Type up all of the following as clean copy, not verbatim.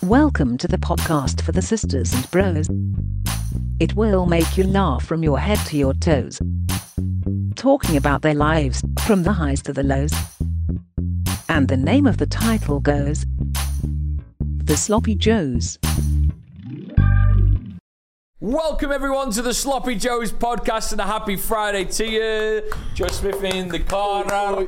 Welcome to the podcast for the sisters and bros. It will make you laugh from your head to your toes. Talking about their lives, from the highs to the lows. And the name of the title goes, The Sloppy Joes. Welcome everyone to the Sloppy Joes podcast and a happy Friday to you. Joe Smith in the corner.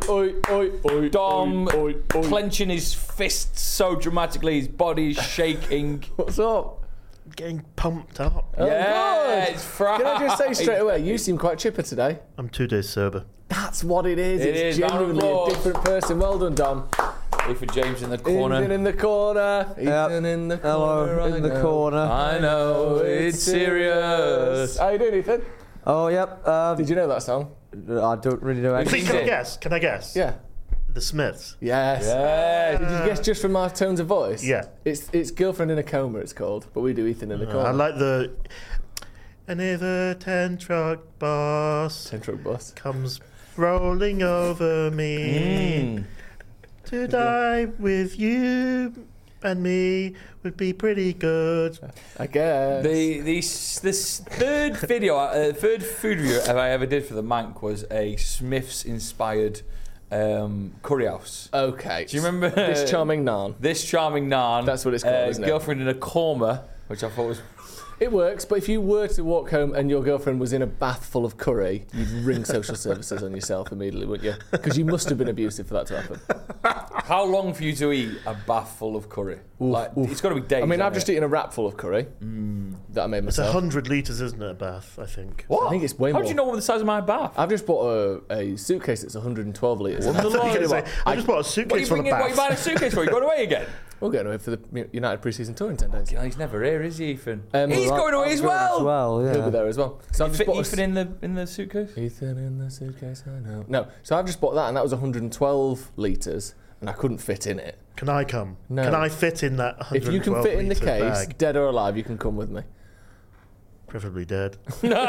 Dom clenching his fists so dramatically his body is shaking. What's up? Getting pumped up. Yeah, good. it's Friday. Can I just say straight away, you seem quite chipper today. I'm 2 days sober. That's what it is. It It's is. genuinely a different person. Well done, Dom. For James in the corner. Ethan in the corner. Ethan in the corner. Hello, in the corner. I know, it's serious. How you doing, Ethan? Oh, yep. Did you know that song? I don't really know Can anything. I guess? Can I guess? Yeah. The Smiths. Yes. Yeah. Did you guess just from our tones of voice? Yeah. It's Girlfriend in a Coma, it's called. But we do Ethan in the corner. I like the... Another 10-truck bus 10-truck bus. comes rolling over me. To die with you and me would be pretty good. I guess. This third video, third food review I ever did for the Mank was a Smiths inspired curry house. Okay. Do you remember This charming naan? This charming naan. That's what it's called, isn't it? Girlfriend in a coma, which I thought was. It works, but if you were to walk home and your girlfriend was in a bath full of curry, you'd ring social services on yourself immediately, wouldn't you? Because you must have been abusive for that to happen. How long for you to eat a bath full of curry? It's got to be days. I mean, I've hasn't just it? eaten a wrap full of curry that I made It's myself. 100 litres, isn't it, a bath, I think. What? I think it's way How more. do you know what the size of my bath? I've just bought a suitcase that's 112 litres. I thought you were gonna say, I just bought a What are suitcase you full of bringing? What are you buying a baths. suitcase for? You going away again? We're going away for the United pre-season tour in 10 days. Yeah, he's never here, is he, Ethan? He's going away as well. Well, He'll be yeah. there as well. So I've just Fit bought Ethan in the suitcase? Ethan in the suitcase, I know. No, so I've just bought that, and that was 112 litres, and I couldn't fit in it. Can I come? No. Can I fit in that 112 If you can fit in the litre case, bag? dead or alive, you can come with me. Preferably dead.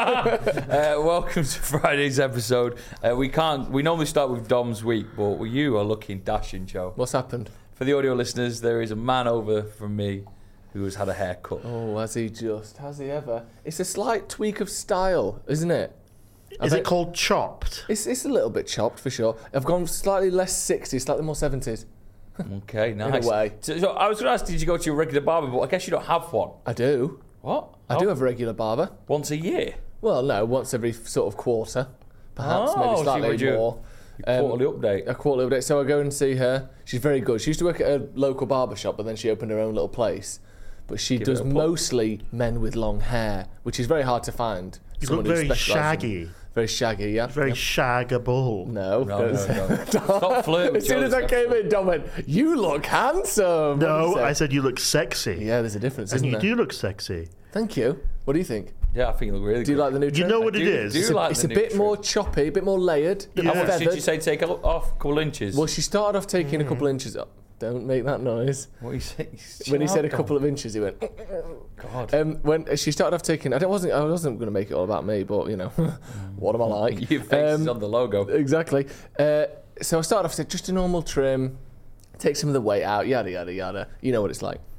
Welcome to Friday's episode. We normally start with Dom's week, but you are looking dashing, Joe. What's happened? For the audio listeners, there is a man over from me who has had a haircut. Oh, has he just? Has he ever? It's a slight tweak of style, isn't it? Is it called chopped? It's a little bit chopped for sure. I've gone slightly less 60s, slightly more 70s. Okay, nice. In a way. So I was going to ask, did you go to your regular barber? But I guess you don't have one. I do. What? I do have a regular barber. Once a year? Well, no, once every sort of quarter, perhaps, Oh, maybe so slightly would you- more. Quarterly update. A quarterly update. So I go and see her. She's very good. She used to work at a local barber shop, but then she opened her own little place. But she does it a pull. mostly men with long hair, which is very hard to find. You Someone look who very specialises in- shaggy. Very shaggy, yeah. Very yeah. shaggable. No, No, don't no, say no. that. Stop flirting with As soon Joe as I this came episode. in, Dom went, "You look handsome." What did No, you say? I said you look sexy. Yeah, there's a difference, And isn't you there? do look sexy. Thank you. What do you think? Yeah, I think you look really Do you good. like the new You trim? know what I it is? do like It's the a new bit trim. more choppy, a bit more layered, a bit Yeah. more How much did feathered. you say take off? A couple inches? Well, she started off taking a couple inches up. Don't make that noise. What you say? When he said a couple of inches, he went. God. When she started off taking, I wasn't going to make it all about me, but you know, what am I like? Your face is on the logo. Exactly. So I started off said just a normal trim, take some of the weight out, yada yada yada. You know what it's like.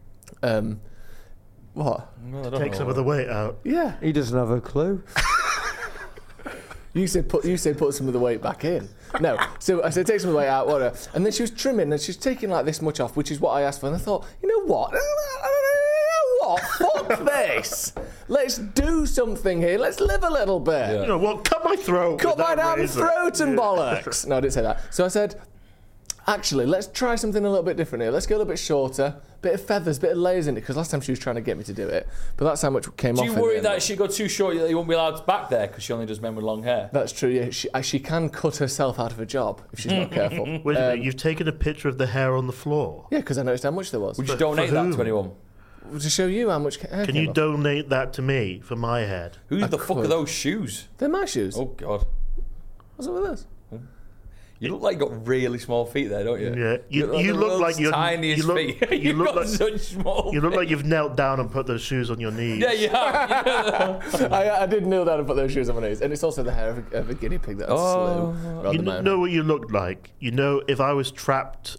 What? No, I don't Take know. some of the weight out. Yeah. He doesn't have a clue. You said put some of the weight back in. No. So I said take some of the weight out, whatever. And then she was trimming and she was taking like this much off, which is what I asked for. And I thought, you know what? Fuck this. Let's do something here. Let's live a little bit. Yeah. You know what? Cut my throat. Cut with my that damn razor. throat and Yeah. bollocks. No, I didn't say that. So I said, actually, let's try something a little bit different here. Let's go a little bit shorter, bit of feathers, bit of layers in it. Because last time she was trying to get me to do it, but that's how much came Do off. you in the worry end. that she got too short that you won't be allowed back there because she only does men with long hair? That's true. Yeah, she can cut herself out of a job if she's not careful. Wait a minute, you've taken a picture of the hair on the floor. Yeah, because I noticed how much there was. Would you But donate for that whom? to anyone? To show you how much hair Can came you off. donate that to me for my head? Who the fuck are could. those shoes? They're my shoes. Oh God, What's up with this? you look like you got really small feet there, don't you? Yeah, you the look like world's you're tiniest you look, feet. You You've look got like such small. you look feet. like you've knelt down and put those shoes on your knees. Yeah, you have. I did kneel down and put those shoes on my knees, and it's also the hair of a guinea pig that I slew. You rather than my own. know what you look like. You know, if I was trapped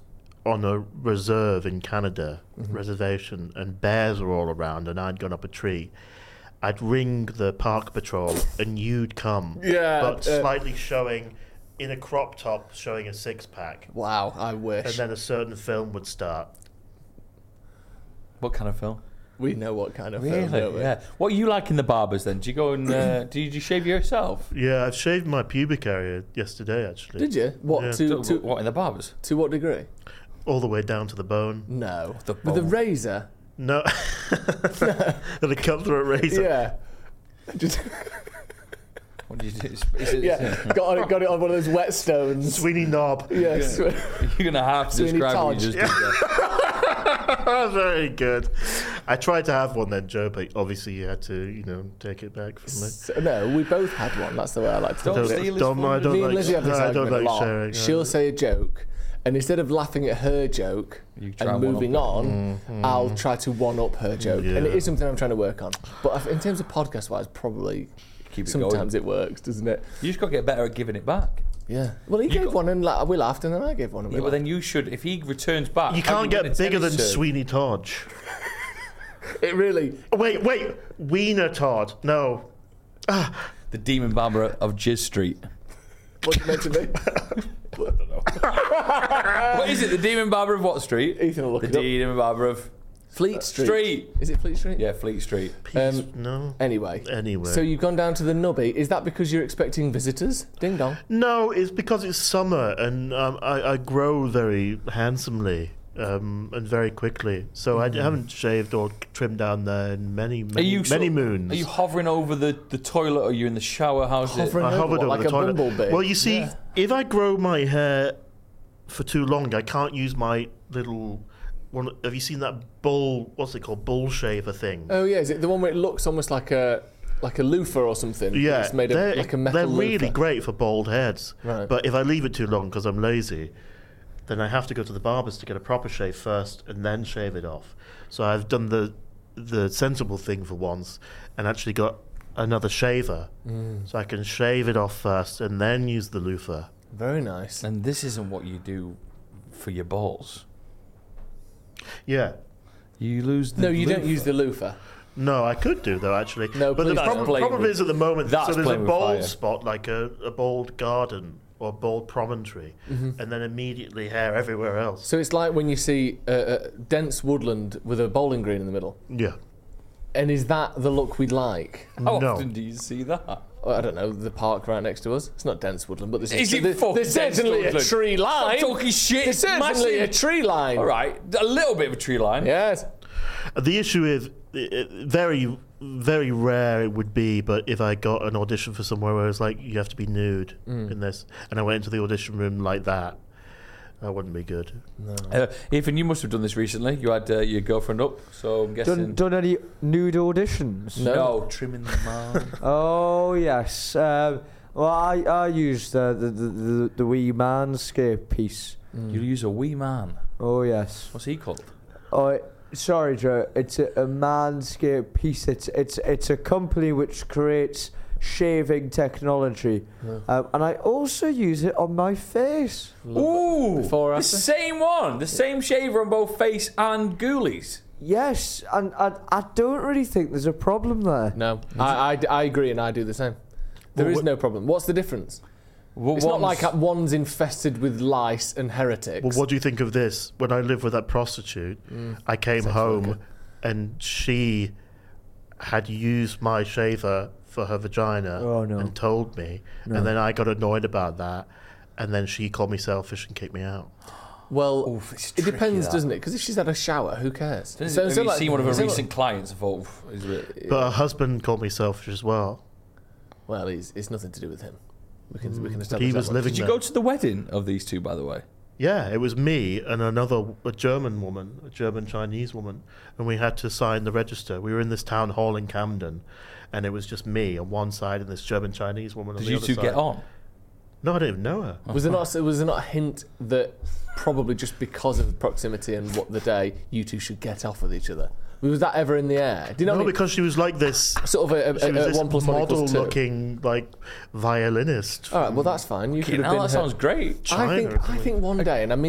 on a reserve in Canada, reservation, and bears were all around, and I'd gone up a tree, I'd ring the park patrol, and you'd come. Yeah, But slightly showing, in a crop top, showing a six-pack. Wow, I wish. And then a certain film would start. What kind of film? We know what kind of film, don't we? Yeah. What are you like in the barbers then? Do you go and do you shave yourself? Yeah, I've shaved my pubic area yesterday, actually. Did you? What, Yeah. What in the barbers? to what degree? All the way down to the bone. No. The With a bone. razor? No. And a cut-throat razor. Yeah. Just, What do you do? Is it, yeah, got it on one of those whetstones. Sweeney Knob. Yes. You're gonna have to Sweeney describe what Todd. you just did there. Very good. I tried to have one then, Joe, but obviously you had to, take it back from me. So, no, we both had one. That's the way I like to Don't do it. steal his Don't- I one. don't Me and like- Lizzie have this I don't argument a like lot. sharing, She'll say a joke, and instead of laughing at her joke You try and and moving on, I'll try to one-up her joke. And it Yeah. is something I'm trying to work on. But in terms of podcast-wise, probably Keep it sometimes going. it works, doesn't it? You just got to get better at giving it back. Yeah. Well, he gave one and we laughed, and then I gave one and we Yeah, but laughed. then you should, if he returns back. You how can't do win get a bigger than tennis serve? Sweeney Todd. It really... Wait, Wiener Todd. No. The Demon Barber of Jizz Street. What's it meant to be? What is it? The Demon Barber of what street? Ethan will look The it up. Demon Barber of Fleet Street. Street. Is it Fleet Street? Yeah, Fleet Street. No. Anyway. Anyway. So you've gone down to the Nubby. Is that because you're expecting visitors? Ding dong. No, it's because it's summer and I grow very handsomely and very quickly. So I haven't shaved or trimmed down there in many moons. Are you hovering over the toilet, or are you in the shower? How's Hovering it? I over hovered what, over like the a toilet. bumblebee? Well, you see, Yeah. if I grow my hair for too long, I can't use my little one. Have you seen that bull? What's it called? Bull shaver thing. Oh yeah, is it the one where it looks almost like a loofah or something? Yeah, It's made of like a metal they're really loofah. great for bald heads. Right. But if I leave it too long because I'm lazy, then I have to go to the barber's to get a proper shave first and then shave it off. So I've done the sensible thing for once and actually got another shaver, so I can shave it off first and then use the loofah. Very nice. And this isn't what you do for your balls. Yeah. You lose the No, you don't loofah. use the loofah. No, I could do though actually. No, but the please don't. problem is at the moment, That's so there's a playing with bald fire. spot like a bald garden or bald promontory, and then immediately hair everywhere else. So it's like when you see a dense woodland with a bowling green in the middle. Yeah. And is that the look we'd like? How No. often do you see that? Well, I don't know, the park right next to us. It's not dense woodland, but Is it there's fucking there's dense certainly a woodland? tree line. Stop talking shit. There's It's certainly massive. a tree line. All right, a little bit of a tree line. Yes. The issue is very, very rare it would be, but if I got an audition for somewhere where it was like, you have to be nude in this, and I went into the audition room like that wouldn't be good. Ethan, you must have done this recently. You had your girlfriend up, so I'm guessing. Done any nude auditions? No, trimming the man. Oh yes. Well, I used the wee manscape piece. You use a wee man. Oh yes. What's he called? Oh, sorry, Joe. It's a manscape piece. It's a company which creates shaving technology, and I also use it on my face. Ooh, Before or the after? same one, the same shaver on both face and ghoulies. Yes, and I don't really think there's a problem there. No, I agree, and I do the same. There is no problem. What's the difference? It's not like one's infested with lice and heretics. Well, what do you think of this? When I lived with that prostitute, I came Sex home worker. and she had used my shaver for her vagina Oh, no. and told me, and then I got annoyed about that, and then she called me selfish and kicked me out. Well, Oof, it's it depends, tricky, that. doesn't it? Because if she's had a shower, who cares? Have you like- seen one of her so recent clients? I thought, oof, is it? But her husband called me selfish as well. Well, it's nothing to do with him. We can establish He that was one. living Did you there. go to the wedding of these two, by the way? Yeah, it was me and a German woman, a German-Chinese woman, and we had to sign the register. We were in this town hall in Camden, and it was just me on one side and this German-Chinese woman on Did the you other two side. get on? No, I didn't even know her. Was there not a hint that probably just because of proximity and what the day, you two should get off with each other? Was that ever in the air? Do you know No, what I mean? because she was like this. Sort of She was a this 1 + 1 = 2. model-looking like violinist. All right, well that's fine. You could have been. that sounds great. I China or think one day, and I mean this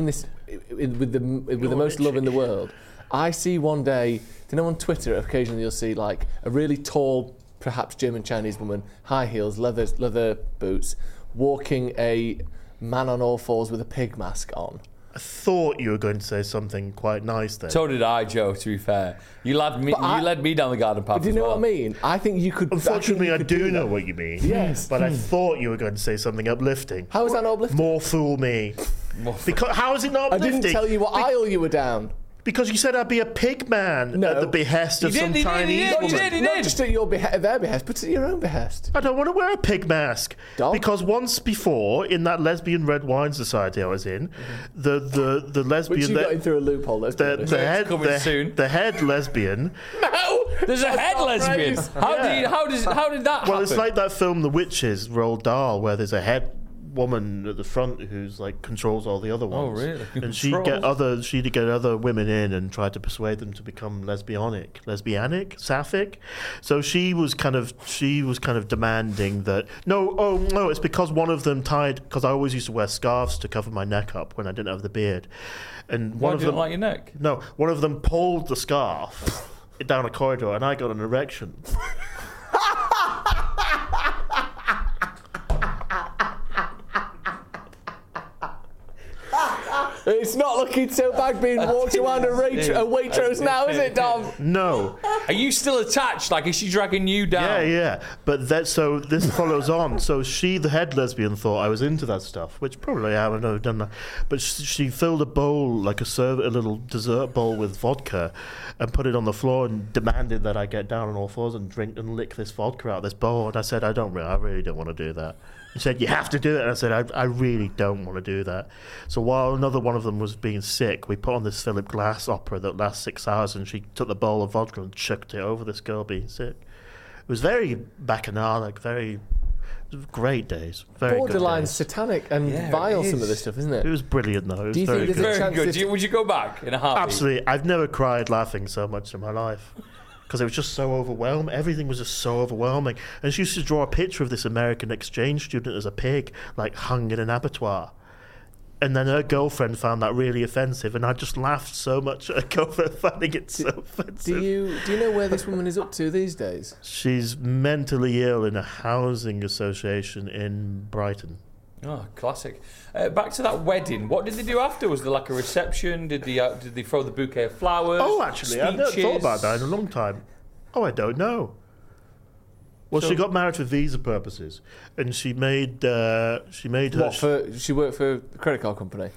with the most love in the world. I see one day, do you know on Twitter occasionally you'll see like a really tall, perhaps German Chinese woman, high heels, leather boots, walking a man on all fours with a pig mask on. I thought you were going to say something quite nice there. So did I, Joe, to be fair. You led me down the garden path. But do you know what I mean? I think you could... Unfortunately, I do know what you mean. Yes. But I thought you were going to say something uplifting. How is that not uplifting? More fool me. Because how is it not I uplifting? didn't tell you what aisle you were down. Because you said I'd be a pig man at the behest of some Chinese woman. Not just at their behest, but at your own behest. I don't want to wear a pig mask. Dog? Because once before, in that lesbian red wine society I was in, the lesbian... Which you got in through a loophole, let's be honest. The head lesbian... No! There's a head lesbian. How did that happen? Well, it's like that film The Witches, Roald Dahl, where there's a head woman at the front who's like controls all the other ones. Oh, really? And she'd get other women in and try to persuade them to become lesbianic, sapphic. So she was kind of demanding that no, it's because one of them because I always used to wear scarves to cover my neck up when I didn't have the beard, and Why do you not like your neck? No, one of them pulled the scarf down a corridor, and I got an erection. It's not looking so bad being walked around a Waitrose now, is it, Dom? No. Are you still attached? Like, is she dragging you down? Yeah. But so this follows on. So she, the head lesbian, thought I was into that stuff, which probably I haven't ever done that. But she filled a bowl, like a little dessert bowl with vodka, and put it on the floor and demanded that I get down on all fours and drink and lick this vodka out of this bowl. And I said, I really don't want to do that. She said, you have to do it. And I said, I really don't want to do that. So while another one of them was being sick, we put on this Philip Glass opera that lasts 6 hours, and she took the bowl of vodka and chucked it over this girl being sick. It was very bacchanalic, very great days. Very borderline good days. Satanic and vile, some of this stuff, isn't it? It was brilliant, though. It was Do you very think good. there's a Very chance good. Would you go back in a heartbeat? Absolutely. I've never cried laughing so much in my life. Because it was just so overwhelming. Everything was just so overwhelming. And she used to draw a picture of this American exchange student as a pig, like hung in an abattoir. And then her girlfriend found that really offensive, and I just laughed so much at her girlfriend finding it so offensive. Do you know where this woman is up to these days? She's mentally ill in a housing association in Brighton. Oh, classic. Back to that wedding. What did they do after? Was there like a reception? Did they throw the bouquet of flowers? Oh, actually, I've never thought about that in a long time. Oh, I don't know. Well, she got married for visa purposes, and she made her. She worked for a credit card company.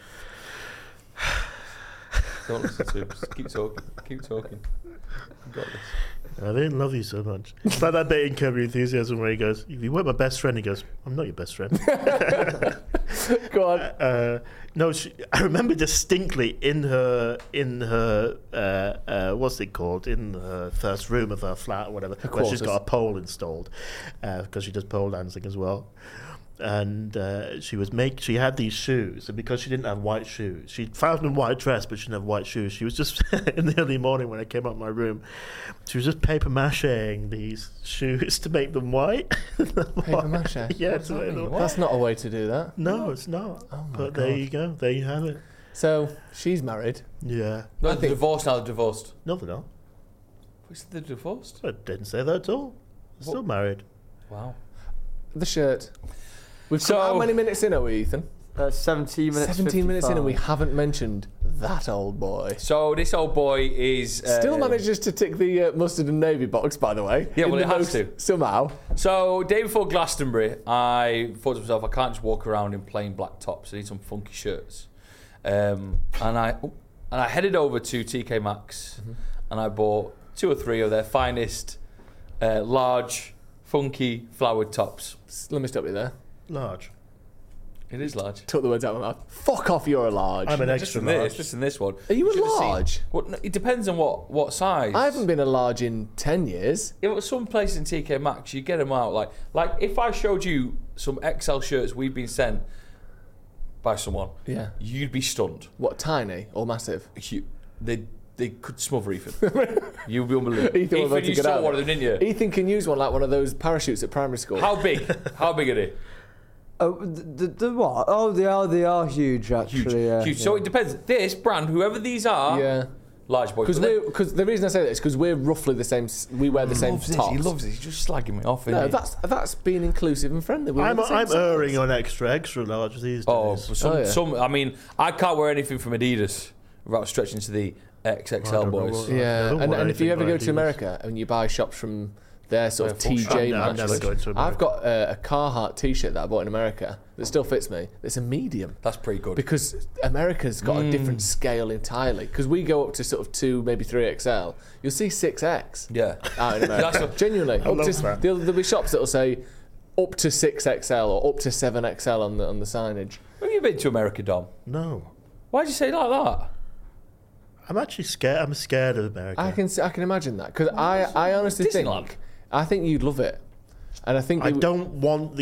Don't listen to him. Just keep talking. Keep talking. I've got this. I didn't love you so much. It's like that bit in Curb Your Enthusiasm where he goes, if you weren't my best friend, he goes, I'm not your best friend. Go on. No, I remember distinctly in her what's it called, in her first room of her flat or whatever, where she's got a pole installed, because she does pole dancing as well. And she had these shoes, and because she didn't have white shoes, she found a white dress, but she didn't have white shoes. She was just in the early morning when I came out of my room, she was just paper macheing these shoes to make them white. Paper mache? Yeah, to make them. That's not a way to do that. No, it's not. Oh my but God. there you go. There you have it. So she's married. Yeah. No, they're divorced now. They're divorced. No, they're not. Who said they're divorced? I didn't say that at all. They're still married. Wow. The shirt. So- How many minutes in are we, Ethan? 17 minutes. 17 minutes in, and we 55. haven't mentioned that old boy. So this old boy is Still manages to tick the mustard and navy box, by the way. Yeah, well, In it the has to. Somehow. So, day before Glastonbury, I thought to myself, I can't just walk around in plain black tops. I need some funky shirts. And I headed over to TK Maxx, and I bought 2 or 3 of their finest, large, funky flowered tops. Let me stop you there. Large. It is large. Took the words out of my mouth. Fuck off, you're a large. I'm an Just extra in large. this one. Are you a Should have seen- large? Well, no, it depends on what size. I haven't been a large in 10 years. Yeah, but some places in TK Maxx, you get them out. Like if I showed you some XL shirts we've been sent by someone, Yeah. you'd be stunned. What, tiny or massive? They could smother Ethan. You'd be unbelievable. Ethan, we're about Ethan, to you get saw out. one of them, didn't you? Ethan can use one like one of those parachutes at primary school. How big? How big are they? Oh, the what? Oh, they are huge actually. Yeah, Huge. So it depends. This brand, whoever these are, Yeah. large boys. Because the reason I say that is because we're roughly the same. We wear the same tops. He loves this. He's just slagging me off. No, isn't he? that's being inclusive and friendly. I'm erring on extra large these days. Oh, yeah. some. I mean, I can't wear anything from Adidas without stretching to the XXL boys. Yeah, don't and want if you anything ever by go to Adidas. America and you buy shops from their sort of full shop. TJ I'm never matches, going to America. I've got a Carhartt T-shirt that I bought in America that still fits me. It's a medium. That's pretty good. Because America's got a different scale entirely. Because we go up to sort of 2, maybe 3XL. You'll see 6X Yeah. out in America. That's Genuinely. love that. There'll be shops that'll say up to 6XL or up to 7XL on the signage. Have you been to America, Dom? No. Why'd you say it like that? I'm actually scared. I'm scared of America. I can imagine that. Because I honestly Disneyland. think you'd love it. And I think I don't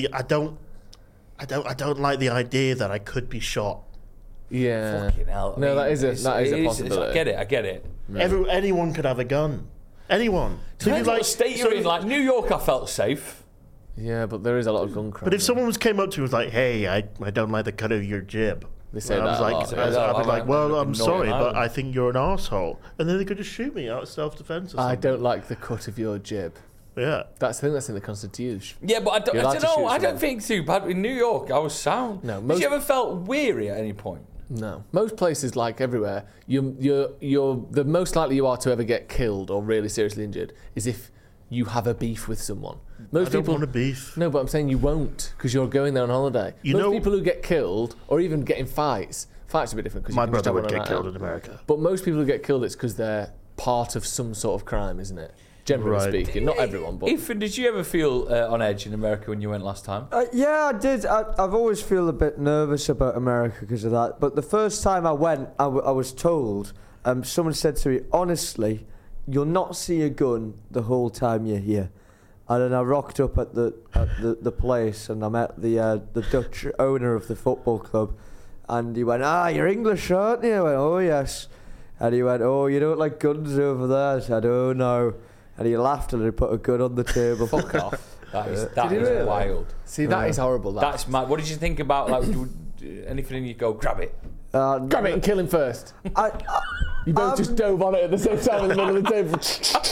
like the idea that I could be shot. Yeah. Fucking hell. I No, mean, that is a it's- possibility. I get it. Anyone could have a gun. Anyone. So Depends what state you're in. Like New York, I felt safe. Yeah, but there is a lot of gun crime. But if someone came up to me and was like, "Hey, I don't like the cut of your jib," They say I was that a like, lot. I'd be like, "Well, I'm Northern sorry, but Ireland. I think you're an arsehole," and then they could just shoot me out of self-defense. Or I something. don't like the cut of your jib. Yeah. I think that's in the Constitution. Yeah, but You're I allowed don't to know. shoot I don't someone. think too bad. In New York, I was sound. No, Have most- you ever felt weary at any point? No, most places, like everywhere, you're the most likely you are to ever get killed or really seriously injured is if you have a beef with someone. Most I don't people want a beef. No, but I'm saying you won't because you're going there on holiday. You most know- people who get killed or even get in fights are a bit different. Cause My you can just brother have would one get night killed out. in America. But most people who get killed, it's because they're part of some sort of crime, isn't it? Generally Right. speaking, not everyone, but Ethan, did you ever feel on edge in America when you went last time? Yeah, I did. I've always feel a bit nervous about America because of that. But the first time I went, I was told, someone said to me, honestly, you'll not see a gun the whole time you're here. And then I rocked up at the place and I met the Dutch owner of the football club. And he went, you're English, aren't you? I went, oh, yes. And he went, oh, you don't like guns over there? I said, oh, no. And he laughed and he put a gun on the table. fuck off. That is Did he really? wild. See, that is horrible. That's mad. What did you think about like anything in you go grab it? Grab it and kill him first. I, You both just dove on it at the same time in the middle of the table.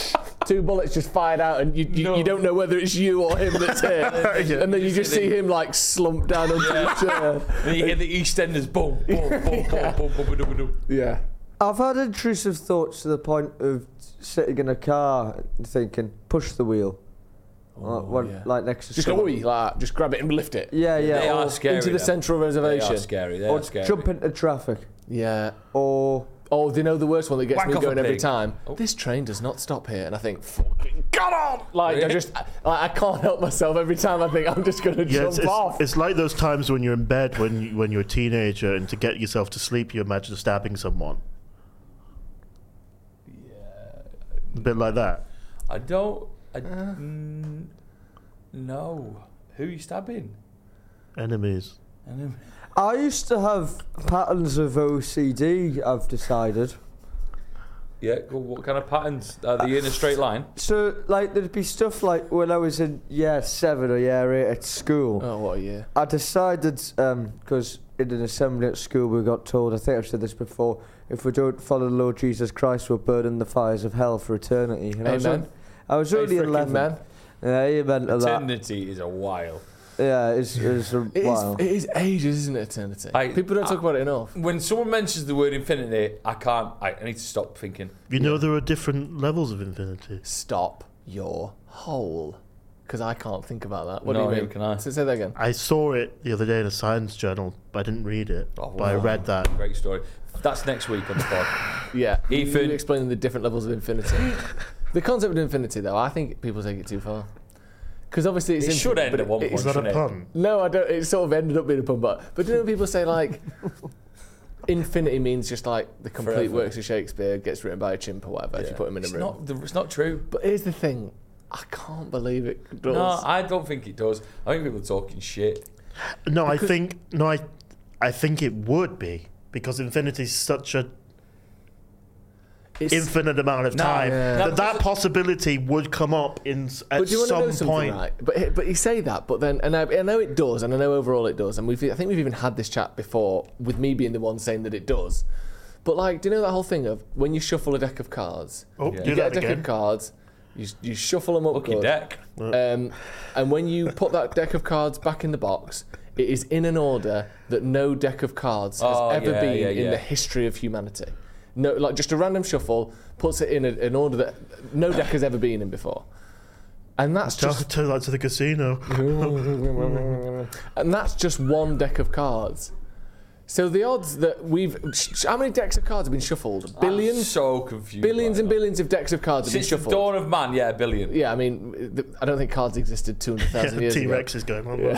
2 bullets just fired out, and you don't know whether it's you or him that's here. And then you just see him like slump down onto the chair. And you hear the EastEnders boom, boom, boom, boom, boom, boom, boom, boom. Yeah. I've had intrusive thoughts to the point of sitting in a car and thinking, push the wheel. yeah. Like next to Just go, someone. like that. Just grab it and lift it. Yeah, yeah. They or, are scary. Into the though. central They reservation. are scary. They or are scary. jump into traffic. Yeah. Or Oh, they know the worst one that gets Whack me off a going every pig. time. Oh. This train does not stop here, and I think, fucking come on! Like Really? I can't help myself every time. I think I'm just gonna Yeah, jump off. it's like those times when you're in bed when you're a teenager and to get yourself to sleep you imagine stabbing someone. Yeah. A bit like that. I don't. No. Who are you stabbing? Enemies. I used to have patterns of OCD, I've decided. Yeah. Cool. What kind of patterns are they in a straight line? So, like, there'd be stuff like when I was in year 7 or year 8 at school. Oh, what a year! I decided, because in an assembly at school we got told, I think I've said this before, if we don't follow the Lord Jesus Christ, we'll burn in the fires of hell for eternity. And Amen. I was Hey, only frickin' 11. man. Yeah, amen to that. Eternity is a while. Yeah, it's a while. It is ages, isn't it? Eternity. People don't talk about it enough. When someone mentions the word infinity, I can't. I need to stop thinking. You know there are different levels of infinity. Stop your hole, because I can't think about that. What No, do you mean? neither can I. Say that again. I saw it the other day in a science journal, but I didn't read it. Oh, But I wow. read that. Great story. That's next week on the pod. Yeah, Ethan. you explaining the different levels of infinity. The concept of infinity, though, I think people take it too far. Because obviously it's It should infinite, end at one it's- Is point. that a shouldn't pun? No, I don't. It sort of ended up being a pun, but do you know people say like infinity means just like the complete Forever. works of Shakespeare gets written by a chimp or whatever if Yeah. you put him in a It's room. it's not true. But here's the thing, I can't believe it does. No, I don't think it does. I think people are talking shit. No, I think it would be because infinity is such a. infinite amount of time, that possibility would come up at some point. Right? But you say that, but then, and I know it does, and I know overall it does, and I think we've even had this chat before with me being the one saying that it does. But like, do you know that whole thing of when you shuffle a deck of cards, you get a deck of cards, you shuffle them up Lucky good, deck. and when you put that deck of cards back in the box, it is in an order that no deck of cards has ever been in the history of humanity. No, like just a random shuffle puts it in an order that no deck has ever been in before. And that's just turn that to the casino. And that's just one deck of cards. So the odds that how many decks of cards have been shuffled? Billions? I'm so confused. Billions and billions of decks of cards have been Since shuffled. the dawn of man, a billion. Yeah, I mean, I don't think cards existed 200,000 years ago. T-Rex is going on.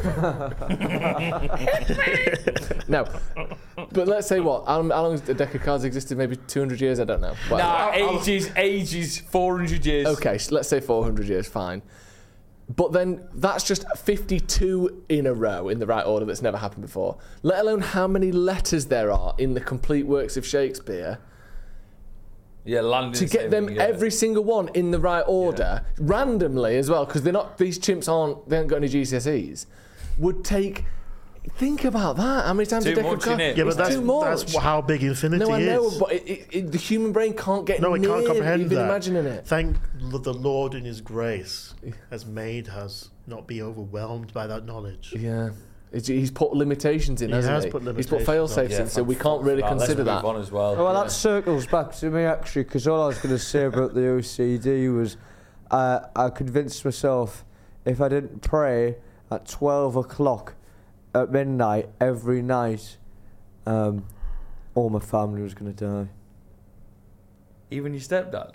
No. But let's say what? How long has a deck of cards existed? Maybe 200 years? I don't know. Ages, 400 years. Okay, so let's say 400 years, fine. But then that's just 52 in a row in the right order that's never happened before. Let alone how many letters there are in the complete works of Shakespeare. Yeah, to get them every single one in the right order, randomly as well, because these chimps they haven't got any GCSEs, would take. Think about that. How many times a deck of cards? Yeah, but that's how big infinity is. No, I know, but the human brain can't get near it can't comprehend even that. Imagining it. Thank the Lord in His grace has made us not be overwhelmed by that knowledge. Yeah. He's put limitations in, hasn't he? He's put fail-safes in, so we can't really consider that. On as well. Well, that circles back to me, actually, because all I was going to say about the OCD was I convinced myself if I didn't pray at 12 o'clock at midnight every night, all my family was going to die. Even your stepdad?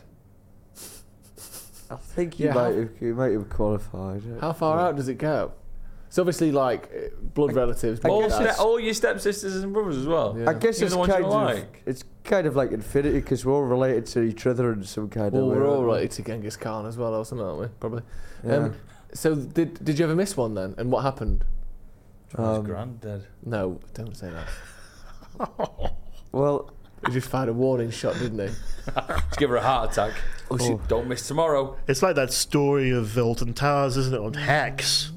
I think he might have qualified. How far out does it go? It's obviously like blood relatives. All your stepsisters and brothers as well. Yeah. I guess it's kind of like infinity because we're all related to each other in some kind of way. We're all related to Genghis Khan as well, or something, aren't we? Probably. Yeah. So did you ever miss one then? And what happened? His granddad. No, don't say that. Well, he just fired a warning shot, didn't he? Just give her a heart attack. Don't miss tomorrow. It's like that story of Alton Towers, isn't it, on Hex,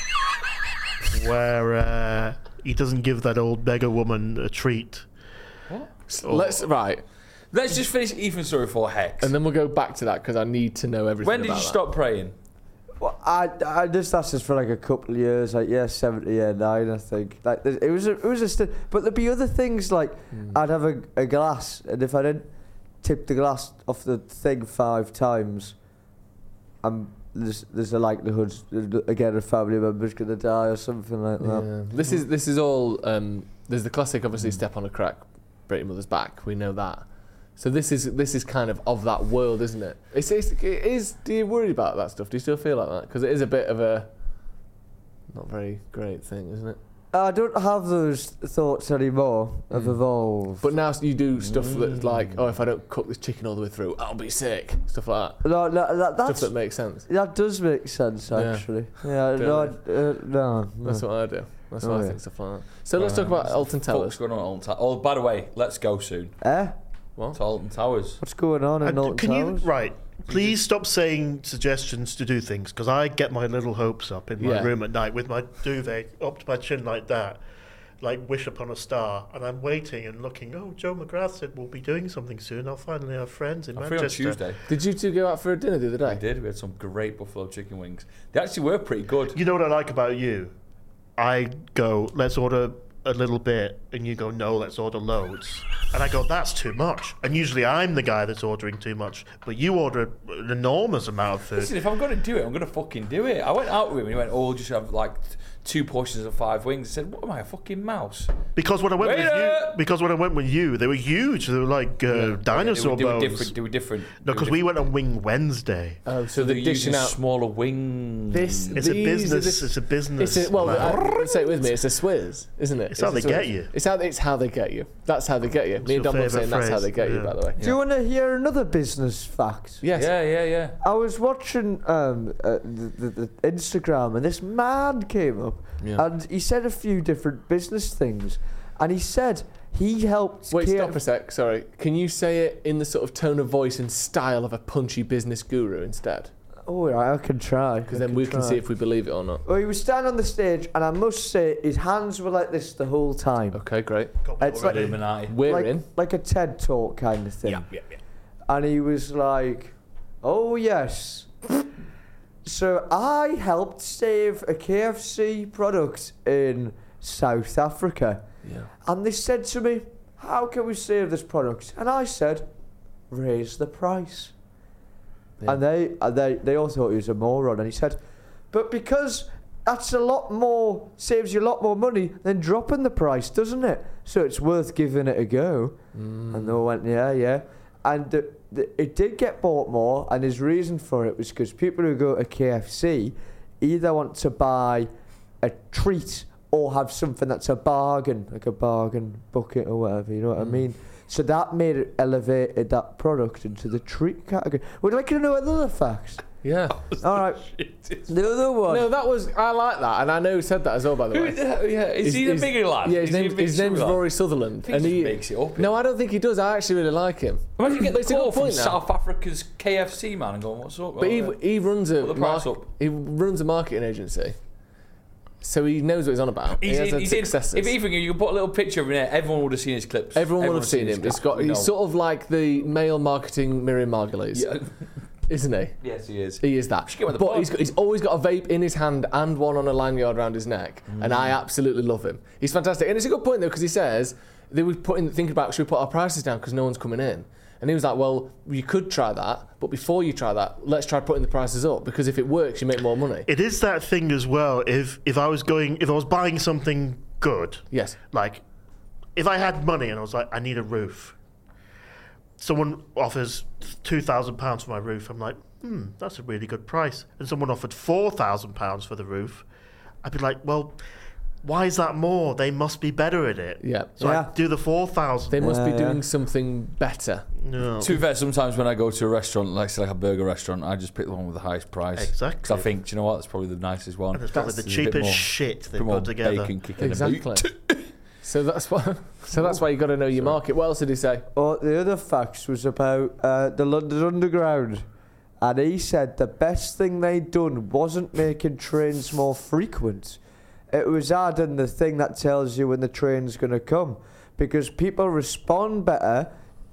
where he doesn't give that old beggar woman a treat. What? Let's just finish Ethan's story for Hex, and then we'll go back to that because I need to know everything. When did you stop praying? Well, I just that's just for like a couple of years, like 7 to year 9, I think. Like it was but there'd be other things like I'd have a glass, and if I didn't tip the glass off the thing 5 times, there's a likelihood again a family member's gonna die or something like that. Yeah. This is all. There's the classic, obviously, step on a crack, break your mother's back. We know that. So this is kind of that world, isn't it? It is. Do you worry about that stuff? Do you still feel like that? Because it is a bit of a not very great thing, isn't it? I don't have those thoughts anymore. I've evolved. But now you do stuff that's like, if I don't cook this chicken all the way through, I'll be sick. Stuff like that. No, that's stuff that makes sense. That does make sense, actually. Yeah, no. That's what I do. That's what I think, stuff like that. So let's talk about Alton Towers. What's going on at Alton Towers? Oh, by the way, let's go soon. What? To Alton Towers. What's going on in Alton Towers? Please stop saying suggestions to do things, because I get my little hopes up in my room at night with my duvet up to my chin like that, like wish upon a star, and I'm waiting and looking. Oh, Joe McGrath said we'll be doing something soon. I'll finally have friends in Manchester. On Tuesday. Did you two go out for a dinner the other day? We did. We had some great buffalo chicken wings. They actually were pretty good. You know what I like about you? I go, let's order a little bit, and you go, no, let's order loads. And I go, that's too much. And usually I'm the guy that's ordering too much, but you order an enormous amount of food. Listen, if I'm going to do it, I'm going to fucking do it. I went out with him and he went, we'll just have like 2 portions of 5 wings. I said, what am I, a fucking mouse? Because when I went with you, they were huge. They were like dinosaur bones. They were different. No, because we went on Wing Wednesday. Oh, so they're they're using dishing out smaller wings. It's a business. It's a business. Say it with me. It's a Swizz, isn't it? It's how they get you. It's how they get you. That's how they get you. Me and Dom were saying that's how they get you, by the way. Do you want to hear another business fact? Yes. Yeah. I was watching the Instagram, and this man came up, and he said a few different business things, and he said He helped. Wait, stop a sec. Sorry. Can you say it in the sort of tone of voice and style of a punchy business guru instead? Oh, right, I can try. Because then we can see if we believe it or not. Well, he was standing on the stage, and I must say, his hands were like this the whole time. Okay, great. It's like, Illuminati. We're in. like a TED Talk kind of thing. Yeah. And he was like, "Oh yes." So I helped save a KFC product in South Africa. Yeah. And they said to me, "How can we save this product?" And I said, "Raise the price." Yeah. And they all thought he was a moron. And he said, "But because that's a lot more, saves you a lot more money than dropping the price, doesn't it? So it's worth giving it a go." And they all went, yeah. And it did get bought more, and his reason for it was because people who go to KFC either want to buy a treat or have something that's a bargain, like a bargain bucket or whatever, you know what I mean? So that made it elevated that product into the treat category. Would you like to know other facts? Yeah. All right. The other one. No, I like that, and I know who said that as well, by the way. Is he the bigger lad? Yeah, Is he a big his name's lad? Rory Sutherland. I think he makes it up. No, I don't think he does. I actually really like him. Imagine getting It's the a call good from point now. South Africa's KFC man and going, "What's up?" But he runs Put the price up. he runs a marketing agency, so he knows what he's on about. He has had successes. If anything, you could put a little picture of him in there, everyone would have seen his clips. Everyone would have seen him. his He's sort of like the male marketing Miriam Margolyes, Yeah. isn't he? Yes, he is. He is that. Should get him on the But pod. he's always got a vape in his hand and one on a lanyard around his neck, and I absolutely love him. He's fantastic, and it's a good point though because he says they were thinking about should we put our prices down because no one's coming in, and he was like, well, you could try that, but before you try that, let's try putting the prices up because if it works, you make more money. It is that thing as well. If I was buying something good, Yes. like if I had money and I was like, I need a roof. Someone offers £2,000 for my roof. I'm like, that's a really good price. And someone offered £4,000 for the roof. I'd be like, well, why is that more? They must be better at it. Yeah. So Yeah. I do the 4,000. They must be Yeah. doing something better. No. To be fair, sometimes when I go to a restaurant, like a burger restaurant, I just pick the one with the highest price. Exactly. Because I think, do you know what? That's probably the nicest one. And it's probably the There's a bit cheapest more- shit they bit more put together. bacon kicking Exactly. So that's why you got to know your market. What else did he say? Oh, the other facts was about the London Underground. And he said the best thing they'd done wasn't making trains more frequent. It was adding the thing that tells you when the train's going to come. Because people respond better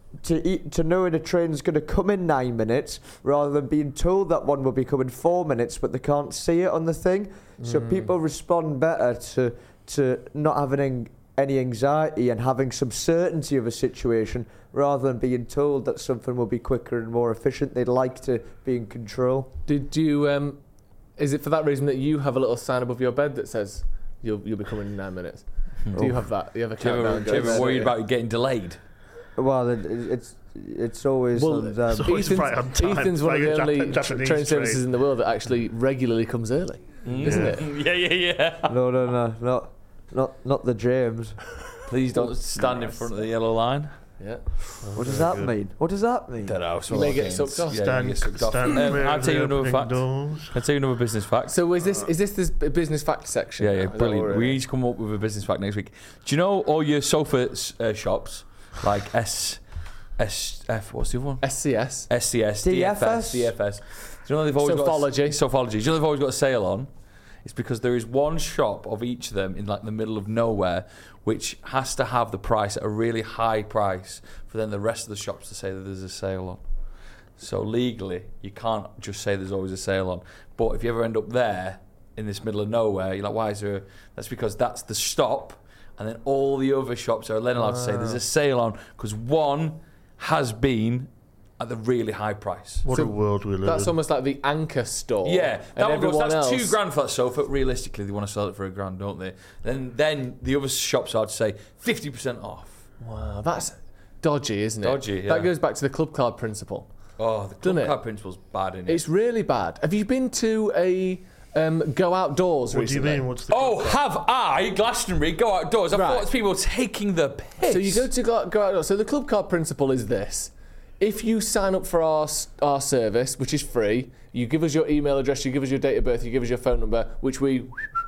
to knowing a train's going to come in 9 minutes rather than being told that one will be coming 4 minutes but they can't see it on the thing. So people respond better to not having any anxiety and having some certainty of a situation rather than being told that something will be quicker and more efficient. They'd like to be in control. Did you? Is it for that reason that you have a little sign above your bed that says you'll be coming in 9 minutes? Do you have that? Do you have a Do you countdown? ever, do you ever worried about it getting delayed? Well, it's always Well, on, so- Always right on time. Ethan's one of Like the a only Japanese train services train. in the world that actually regularly comes early, isn't it? Yeah. no, not the James. Please don't stand in front of the yellow line. Yeah. What does that mean? What does that mean? Don't know. You may get sucked off. I'll tell you another fact. I'll tell you another business fact. So is this business fact section? Yeah, now? yeah, Is that brilliant. what we're We in? need to come up with a business fact next week. Do you know all your sofa shops, like SF, what's the other one? SCS. SCS, DFS? DFS. Do you know they've always Sophology. got Sophology. Do you know they've always got a sale on? It's because there is one shop of each of them in like the middle of nowhere, which has to have the price at a really high price for then the rest of the shops to say that there's a sale on. So legally, you can't just say there's always a sale on. But if you ever end up there in this middle of nowhere, you're like, why is there? That's because that's the stop, and then all the other shops are then allowed to say there's a sale on because one has been at the really high price. What So a world we live That's in. almost like the anchor store. Yeah, and that one goes, everyone that's else. £2,000 for that sofa. Realistically, they want to sell it for £1,000, don't they? Then the other shops are to say 50% off. Wow, that's dodgy, isn't it? Dodgy, yeah. That goes back to the club card principle. Oh, the Doesn't club it? card principle's bad, isn't it? It's really bad. Have you been to a go outdoors What do you recently? mean? What's the Oh, have I, Glastonbury, go outdoors? I Right. thought people were taking the piss. So you go to go outdoors. So the club card principle is this: if you sign up for our service, which is free, you give us your email address, you give us your date of birth, you give us your phone number, which we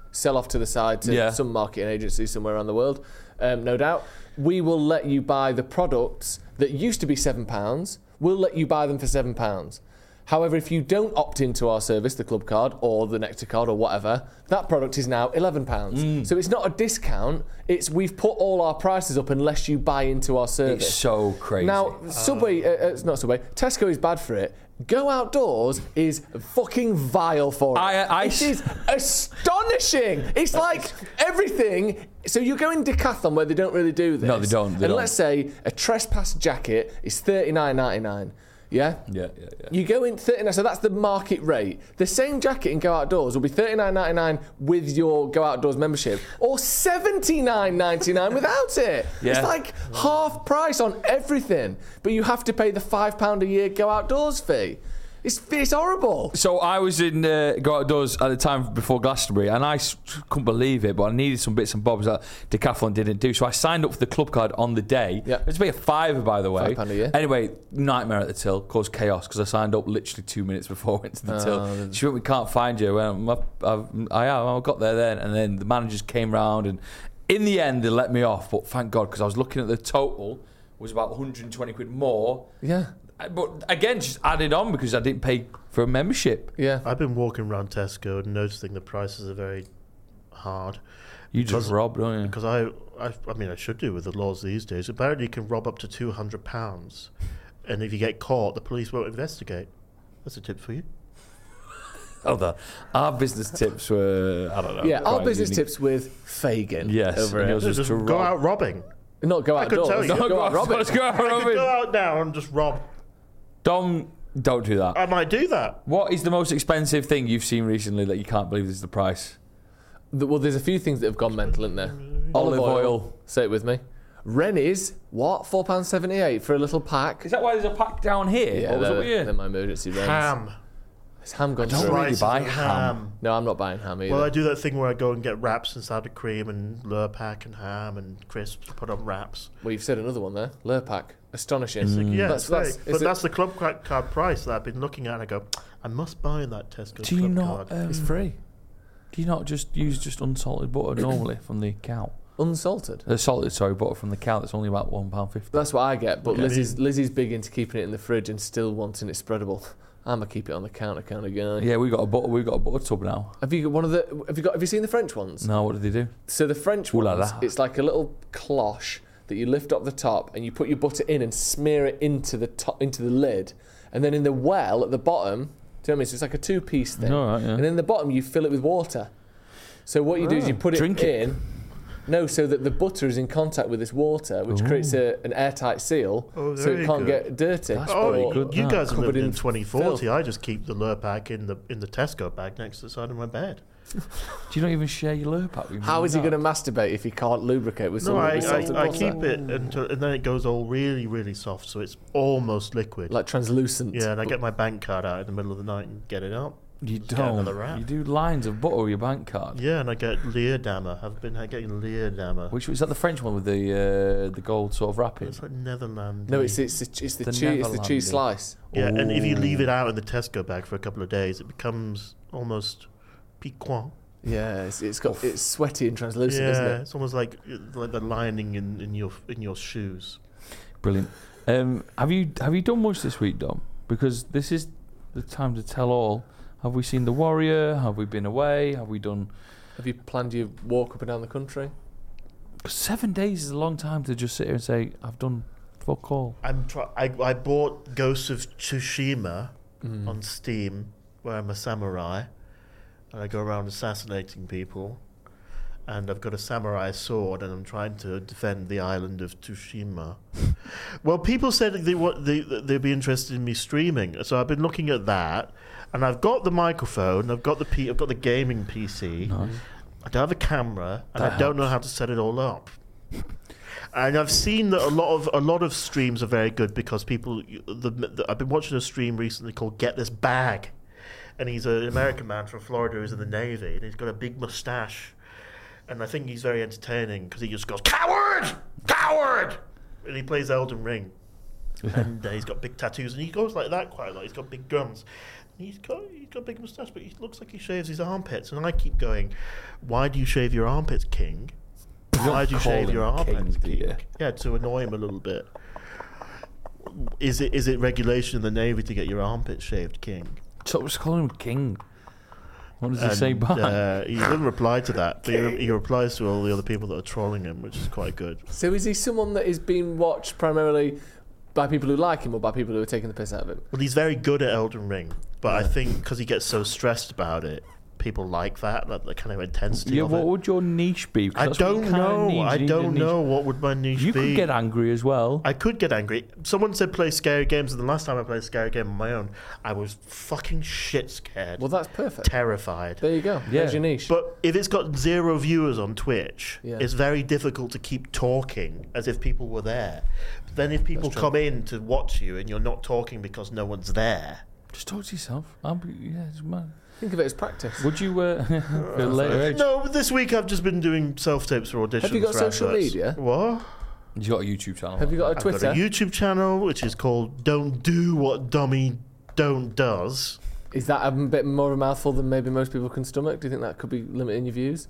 sell off to the side to some marketing agency somewhere around the world, no doubt. We will let you buy the products that used to be £7. We'll let you buy them for £7. However, if you don't opt into our service, the Club Card or the Nectar Card or whatever, that product is now £11. So it's not a discount. It's we've put all our prices up unless you buy into our service. It's so crazy. Now, Subway, it's not Subway, Tesco is bad for it. Go Outdoors is fucking vile for it. It is astonishing. It's like everything. So you go in Decathlon where they don't really do this. No, they don't. And let's say a trespass jacket is $39.99. Yeah? Yeah. You go in $39, so that's the market rate. The same jacket in Go Outdoors will be $39.99 with your Go Outdoors membership, or $79.99 without it. Yeah. It's like half price on everything, but you have to pay the £5 a year Go Outdoors fee. It's horrible. So I was in Go Outdoors at the time before Glastonbury, and I couldn't believe it, but I needed some bits and bobs that Decathlon didn't do. So I signed up for the Club Card on the day. Yep. It was a £5, by the way. £5 a year. Anyway, nightmare at the till, caused chaos because I signed up literally 2 minutes before I went to the till. She went, we can't find you. I got there then, and then the managers came round, and in the end they let me off. But thank God, because I was looking at the total, it was about 120 quid more. Yeah. But again, just added on because I didn't pay for a membership. Yeah. I've been walking around Tesco and noticing the prices are very hard. You just robbed, don't you? Because I mean, I should do with the laws these days. Apparently, you can rob up to £200, and if you get caught, the police won't investigate. That's a tip for you. Our business tips were, I don't know. Yeah, our business tips with Fagin. Yes. Over and it. yours was Just to go rob. out robbing. Not Go I could Outdoors. tell you. Not go out robbing. Let's go out I could robbing. go out now and just rob. Don't do that. I might do that. What is the most expensive thing you've seen recently that you can't believe is the price? Well, there's a few things that have gone mental, isn't there? Olive oil. Say it with me. Rennie's, what? £4.78 for a little pack? Is that why there's a pack down here? Yeah, What was up here? they're my emergency rents. Ham. Is ham gone don't through? really Slices buy of ham. No, I'm not buying ham either. Well, I do that thing where I go and get wraps and sour cream and Lurpak and ham and crisps to put on wraps. Well, you've said another one there. Lurpak. Astonishing. Yeah, That's- that's, that's- but is it- that's the Club Card price that I've been looking at, and I go, I must buy that Tesco Do you Club not? Card. It's free. Do you not just use unsalted butter normally from the cow? Unsalted. Salted, sorry, butter from the cow. That's only about £1.50. That's what I get, but Okay. Lizzie's big into keeping it in the fridge and still wanting it spreadable. I'm a keep it on the counter kind of guy. Yeah, we got a butter tub now. Have you got one of the? Have you seen the French ones? No, what did they do? So the French Ooh la ones, la. it's like a little cloche that you lift up the top and you put your butter in and smear it into the lid, and then in the well at the bottom. Do you know what I mean? So it's like a two-piece thing, All right, yeah. and in the bottom you fill it with water. So what you do is you put Drink it. in. No, so that the butter is in contact with this water, which creates an airtight seal, Oh, so it very can't good. get dirty. That's Oh, very good, you that. guys are Covered living in in 2040. filth. I just keep the Lurpak in the Tesco bag next to the side of my bed. Do you not even share your Lurpak with me? How is he going to masturbate if he can't lubricate with No, some I salted butter? keep it until, and then it goes all really, really soft, so it's almost liquid. Like translucent. Yeah, and I get my bank card out in the middle of the night and get it out. You Get another don't. wrap. You do lines of butter with your bank card. Yeah, and I get Leerdammer. I've been getting Leerdammer. Which was that the French one with the gold sort of wrapping? It's like Netherlands. No, it's the cheese slice. Yeah, and if you leave Ooh. it out in the Tesco bag for a couple of days, it becomes almost piquant. Yeah, it's sweaty and translucent, isn't Yeah, it? it's almost like the lining in your shoes. Brilliant. Have you done much this week, Dom? Because this is the time to tell all. Have we seen The Warrior? Have we been away? Have we done? Have you planned your walk up and down the country? 7 days is a long time to just sit here and say I've done fuck all. I bought Ghost of Tsushima on Steam, where I'm a samurai, and I go around assassinating people. And I've got a samurai sword, and I'm trying to defend the island of Tsushima. Well, people said they'd be interested in me streaming, so I've been looking at that. And I've got the microphone, I've got the gaming PC. Nice. I don't have a camera, and That I don't know helps. how to set it all up. And I've seen that a lot of streams are very good because people. I've been watching a stream recently called Get This Bag, and he's an American man from Florida who's in the Navy, and he's got a big mustache, and I think he's very entertaining because he just goes "Coward, coward," and he plays Elden Ring. and he's got big tattoos, and he goes like that quite a lot. He's got big guns. He's got a big moustache, but he looks like he shaves his armpits. And I keep going, why do you shave your armpits, King? Why do you shave your armpits, King? Yeah, to annoy him a little bit. Is it regulation in the Navy to get your armpits shaved, King? So just calling him King. What does he say back? He didn't reply to that, but he replies to all the other people that are trolling him, which is quite good. So is he someone that is being watched primarily by people who like him or by people who are taking the piss out of him? Well, he's very good at Elden Ring, but I think because he gets so stressed about it, people like that kind of intensity Yeah, of what it. would your niche be? 'Cause I that's what you don't kinda know. need. I You need a don't niche. know what would my niche You be. could get angry as well. I could get angry. Someone said play scary games, and the last time I played a scary game on my own, I was fucking shit scared. Well, that's perfect. Terrified. There you go. Yeah. There's your niche. But if it's got 0 viewers on Twitch, Yeah. it's very difficult to keep talking as if people were there. But then if people come in to watch you and you're not talking because no one's there, Just talk to yourself. It's mad. Think of it as practice. Would you, for a later age? no. But this week I've just been doing self-tapes for auditions. Have you got for social adverts. media? What? You got a YouTube channel. Have you got a I've Twitter? got a YouTube channel which is called "Don't Do What Dummy Don't Does." Is that a bit more of a mouthful than maybe most people can stomach? Do you think that could be limiting your views?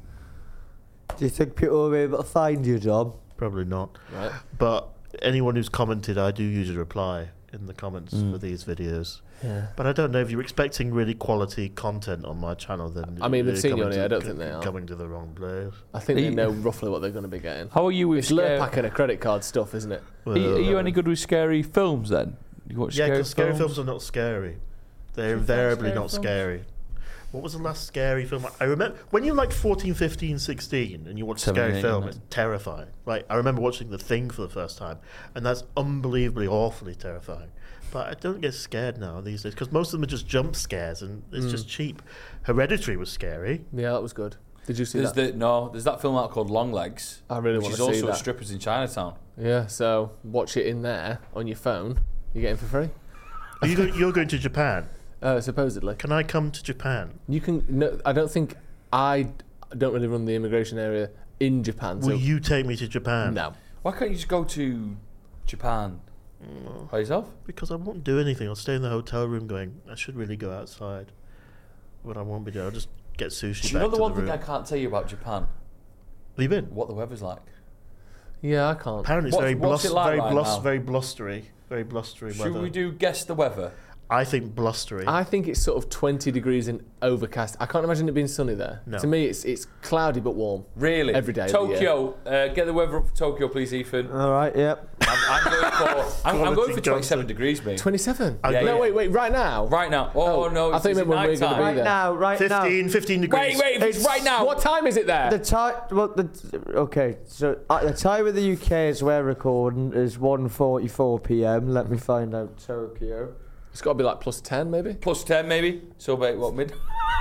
Do you think people will be able to find you, Dom? Probably not. Right. But anyone who's commented, I do usually reply in the comments for these videos. Yeah. But I don't know if you're expecting really quality content on my channel. Then I mean, they've you're seen you coming on to- it. I don't think they are. coming to the wrong place. I think they Are you- know roughly what they're going to be getting. How are you with It's scary? Lurpak and a credit card stuff, isn't it? Are you any good with scary films then? You watch Yeah, scary because scary films are not scary. They're invariably scary not films? scary. What was the last scary film? I remember when you were like 14, 15, 16 and you watch a 7, scary 8, film, 9. it's terrifying. Like, I remember watching The Thing for the first time, and that's unbelievably awfully terrifying. But I don't get scared now these days because most of them are just jump scares and it's just cheap. Hereditary was scary. Yeah, that was good. Did you see There's that? there's that film out called Long Legs. I really which want is to see also that. strippers in Chinatown. Yeah, so watch it in there on your phone. You get it for free. You're going to Japan. Supposedly. Can I come to Japan? You can. No, I don't think I don't really run the immigration area in Japan. So Will you take me to Japan? no. Why can't you just go to Japan by yourself? Because I won't do anything. I'll stay in the hotel room going, I should really go outside. But I won't be doing. I'll just get sushi Do you back know the to one the thing room. I can't tell you about Japan? Have you been? What the weather's like. Yeah, I can't. Apparently it's What's it like right now? very blustery Should weather. we do guess the weather? I think blustery. I think it's sort of 20 degrees and overcast. I can't imagine it being sunny there. No. To me, it's cloudy but warm. Really? Every day of the year. Tokyo. Get the weather up for Tokyo, please, Ethan. All right, yep. I'm going for Quality 27 degrees, mate. 27. Yeah, no, yeah. wait, right now. Right now. Oh, no. I It's, think it's when we're gonna nighttime. be there. Right now. 15 degrees. Wait, if it's right now. What time is it there? The time, okay. So the time of the UK as we're recording is 1:44 p.m. Let me find out Tokyo. It's got to be like plus 10, maybe. Plus 10, maybe. So, wait, what, mid?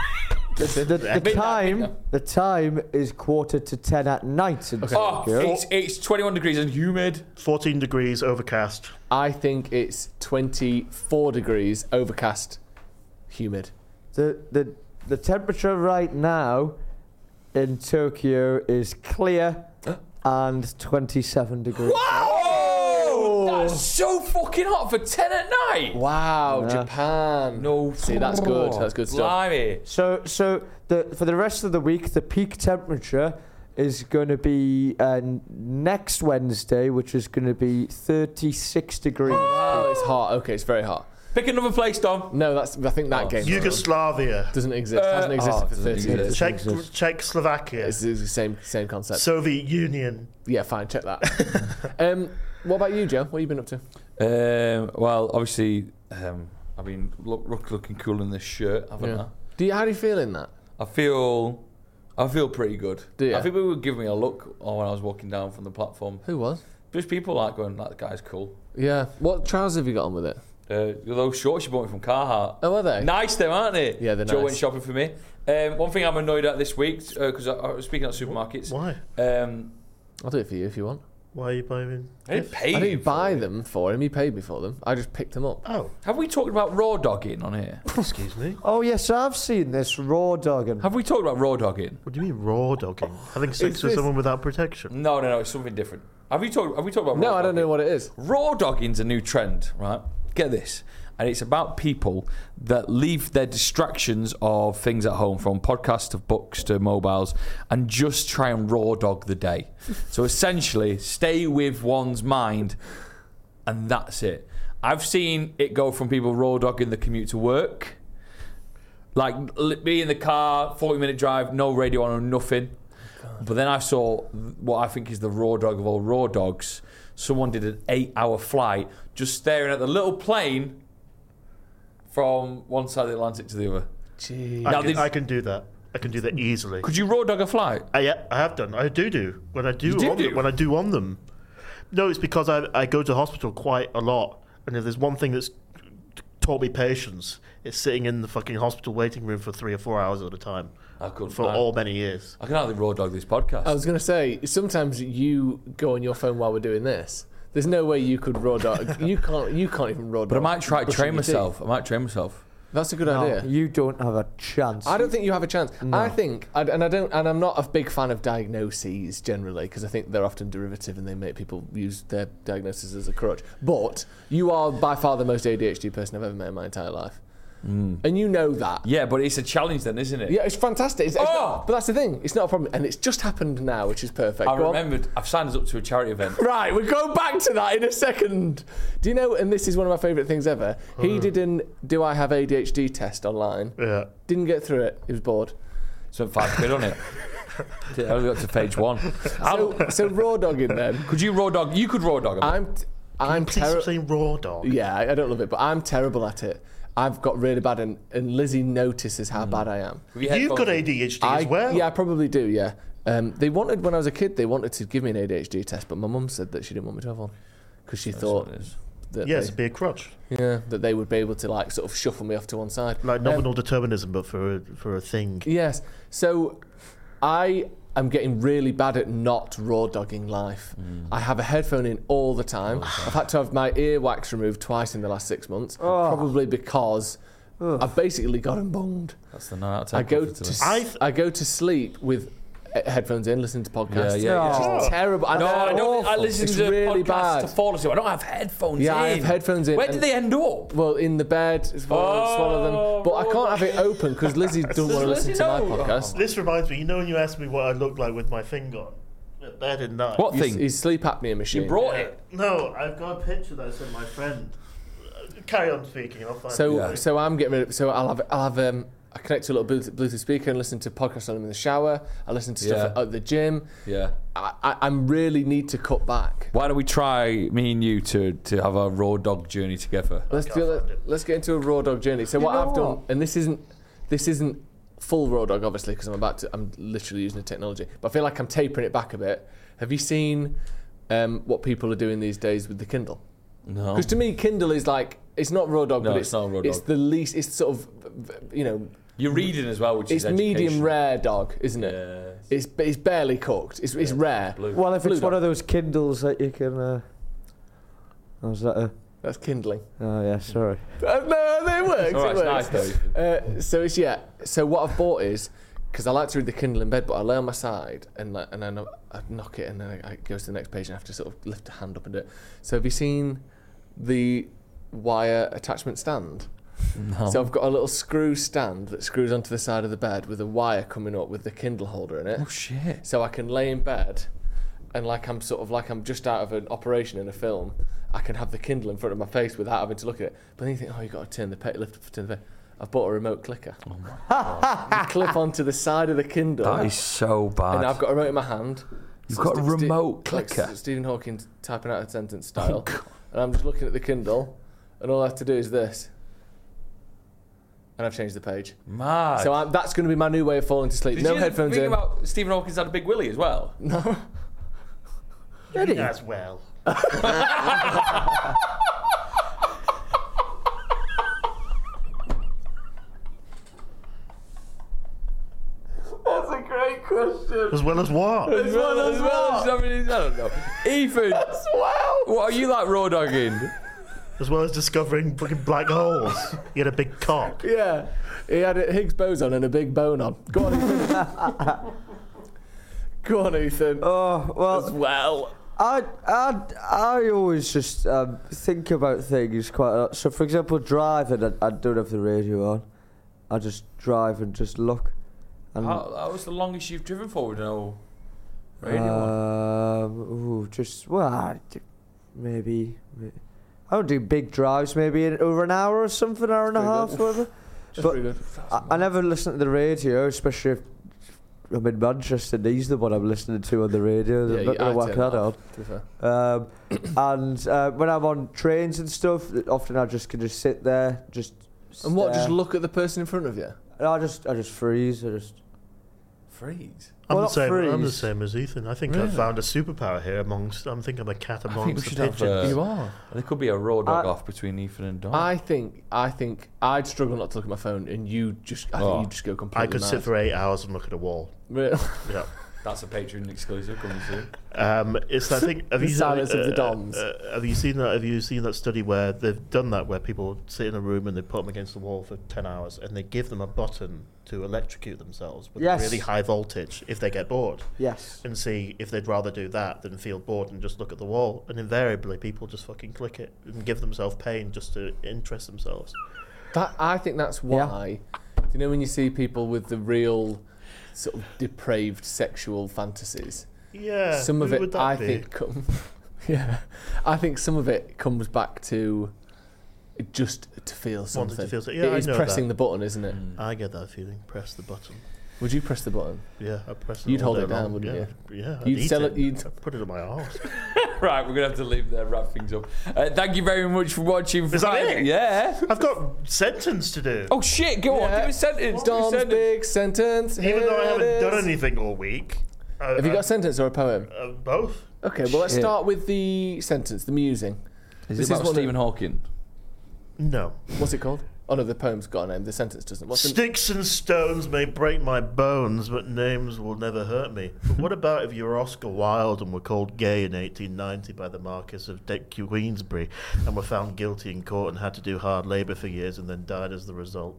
The time is 9:45 at night in Oh, Tokyo. it's 21 degrees and humid. 14 degrees, overcast. I think it's 24 degrees, overcast, humid. The temperature right now in Tokyo is clear and 27 degrees. Whoa! That's so fucking hot for 10 at night. Wow, Yeah. Japan. No. See, that's good. That's good stuff. Blimey. So for the rest of the week, the peak temperature is going to be next Wednesday, which is going to be 36 degrees. Oh, it's hot. Okay, it's very hot. Pick another place, Dom. No, I think that game Yugoslavia. doesn't exist. Hasn't existed for 30 years. Czechoslovakia. It's the same concept. Soviet Union. Yeah, fine. Check that. What about you, Joe? What have you been up to? Well, obviously, I've been looking cool in this shirt, haven't I? How do you feel in that? I feel pretty good. Do you? I think people would give me a look when I was walking down from the platform. Who was? Just people like going, that guy's cool. Yeah. What trousers have you got on with it? Those shorts you bought me from Carhartt. Oh, are they? Nice them, aren't they? Yeah, they're Joe nice. went shopping for me. One thing I'm annoyed at this week, because I was speaking at supermarkets. Why? I'll do it for you if you want. Why are you buying? I didn't pay I you didn't for buy it. them for him. He paid me for them. I just picked them up. Oh, Have we talked about raw dogging on here? excuse me. Oh yes, I've seen this raw dogging. Have we talked about raw dogging? What do you mean raw dogging? Having sex It's with this- someone without protection? No, it's something different. Have we talked about No, raw I don't know dogging? what it is. Raw dogging's a new trend, right? Get this. And it's about people that leave their distractions of things at home, from podcasts to books to mobiles, and just try and raw dog the day. So essentially, stay with one's mind, and that's it. I've seen it go from people raw dogging the commute to work, like be in the car, 40-minute drive, no radio on or nothing. But then I saw what I think is the raw dog of all raw dogs. Someone did an 8-hour flight just staring at the little plane from one side of the Atlantic to the other. Jeez. I can do that. I can do that easily. Could you raw dog a flight? Yeah, I have done. I do. When I do, You do? when I do on them. No, it's because I go to hospital quite a lot, and if there's one thing that's taught me patience, it's sitting in the fucking hospital waiting room for 3 or 4 hours at a time I could for all many years. I can hardly raw dog this podcast. I was going to say, sometimes you go on your phone while we're doing this. There's no way you could raw dog. You can't even raw dog. But I might try to brushing train your teeth. myself. I might train myself. That's a good No, idea. you don't have a chance. I don't think you have a chance. No. I think, and I'm not a big fan of diagnoses generally, because I think they're often derivative and they make people use their diagnosis as a crutch. But you are by far the most ADHD person I've ever met in my entire life. And you know that. Yeah, but it's a challenge then, isn't it? Yeah, it's fantastic. It's Oh! not, but that's the thing. It's not a problem. And it's just happened now, which is perfect. I Go on. remembered, I've signed us up to a charity event. Right, we'll go back to that in a second. Do you know, and this is one of my favourite things ever, he did an Do I Have ADHD test online. Yeah. Didn't get through it. He was bored. Spent £5 on it. I only got to page 1. So raw dogging then. Could you raw dog? You could raw dog. I'm Please stop terrible. saying raw dog. Yeah, I don't love it, but I'm terrible at it. I've got really bad, and Lizzie notices how bad I am. You've got ADHD as well. Yeah, I probably do, yeah. They wanted, when I was a kid, they wanted to give me an ADHD test, but my mum said that she didn't want me to have one. Because she thought that Yes, they, be a crutch. that they would be able to like sort of shuffle me off to one side. Like nominal determinism, but for a thing. Yes. So I am getting really bad at not raw dogging life. I have a headphone in all the time. I've had to have my ear wax removed twice in the last 6 months, probably because I've basically got them bunged. That's the 9 out of 10. I go comfortable. I go to sleep with headphones in, listening to podcasts. Yeah. Which is terrible. I No, know, I don't. I awful. listen It's to really podcasts bad. to fall asleep. I don't have headphones Yeah, in. I have headphones in. Where and- did they end up? Well, in the bed is one of them. But I can't have it open because Lizzie doesn't want to listen to my Lizzie know? podcast. This reminds me, you know when you asked me what I look like with my thing on? At bed at night. What His, thing? his sleep apnea machine. You brought it. No, I've got a picture that I sent my friend. Carry on speaking, I'll find it. So I'm getting rid of. So I'll have I connect to a little Bluetooth speaker and listen to podcasts on them in the shower. I listen to stuff at the gym. Yeah. I'm really need to cut back. Why don't we try, me and you, to have a raw dog journey together? Let's get into a raw dog journey. So what I've done, and this isn't full raw dog obviously because I'm literally using the technology, but I feel like I'm tapering it back a bit. Have you seen what people are doing these days with the Kindle? No. Because to me, Kindle is like, it's not raw dog, No, but it's not raw it's dog. the least, it's sort of, you know, You're reading as well, which it's is medium education. rare dog, isn't it? Yeah. It's barely cooked. It's rare. Blue. Well, if Blue it's one dog. of those Kindles that you can. Was that a? That's kindling. Oh yeah, sorry. No, it works. All right, it it's works. nice though. So what I've bought is, because I like to read the Kindle in bed, but I lay on my side and then I knock it and then I go to the next page and I have to sort of lift a hand up and do it. So have you seen the wire attachment stand? No. So I've got a little screw stand that screws onto the side of the bed with a wire coming up with the Kindle holder in it. Oh shit. So I can lay in bed and like I'm just out of an operation in a film, I can have the Kindle in front of my face without having to look at it. But then you think, oh, you've got to turn the bed. I've bought a remote clicker. Oh my God. You clip onto the side of the Kindle. That is so bad. and I've got a remote in my hand. You've So got a Ste- remote like clicker? Stephen Hawking typing out a sentence style. And I'm just looking at the Kindle, and all I have to do is this. And I've changed the page. Mad. So that's going to be my new way of falling to sleep. Did No you headphones think in. about Stephen Hawking's had a big willy as well? No. Really? As well. That's a great question. As well as what? As well as what? I don't know. Ethan, Wow. what are you like raw dogging? As well as discovering fucking black holes. He had a big cock. Yeah. He had a Higgs boson and a big bone on. Go on, Ethan. Go on, Ethan. Oh As well, I always just think about things quite a lot. So, for example, driving, I don't have the radio on. I just drive and just look. And How was the longest you've driven for with no radio on? Maybe. I don't do big drives. Maybe over an hour or something, hour and a half, whatever. Just But pretty good. I never listen to the radio, especially if I'm in Manchester. And he's the one I'm listening to on the radio. I'm not going to whack that on. To be fair. And when I'm on trains and stuff, often I just can just sit there, just. And what? Just stare. look at the person in front of you. And I just freeze. I just. Freeze. I'm Well, the not same. I'm the freeze. same as Ethan. I think Really? I've found a superpower here amongst. I think I'm a cat I think we amongst the should have, pigeons. You are. There could be a raw dog off between Ethan and Dom. I think I'd struggle not to look at my phone, and you just. I think you just go completely. I could sit mad. for 8 hours and look at a wall. Really? Yeah. That's a Patreon exclusive coming soon. It's that thing. Have The you silence of the Doms. Have you seen that? Have you seen that study where they've done that, where people sit in a room and they put them against the wall for 10 hours, and they give them a button to electrocute themselves with Yes. really high voltage if they get bored, Yes. and see if they'd rather do that than feel bored and just look at the wall. And invariably, people just fucking click it and give themselves pain just to interest themselves. I think that's why. Do you know when you see people with the real sort of depraved sexual fantasies? Yeah. Some of who it, would that I be? think, yeah, I think some of it comes back to just to feel something. Wanting to feel something. Yeah, It I is know pressing that. the button, isn't it? I get that feeling. Press the button. Would you press the button? Yeah, I press it. You'd all hold day it down, long. wouldn't yeah. you? Yeah. I'd You'd eat sell it. it- you'd- I'd put it in my arse. Right, we're going to have to leave there, wrap things up. Thank you very much for watching. Is that Friday. it? Yeah. I've got sentence to do. Oh, shit, go on, Yeah. give a sentence. Give a Dom's sentence. big sentence. Even though I here it haven't done is. anything all week. Have you got a sentence or a poem? Both. Okay, well let's Shit. start with the sentence, the musing. Is This it about is one of- Stephen Hawking? No. What's it called? Oh no, the poem's got a name. The sentence doesn't. What's the, Sticks and stones may break my bones, but names will never hurt me. But what about if you were Oscar Wilde and were called gay in 1890 by the Marquis of Queensberry and were found guilty in court and had to do hard labour for years and then died as the result?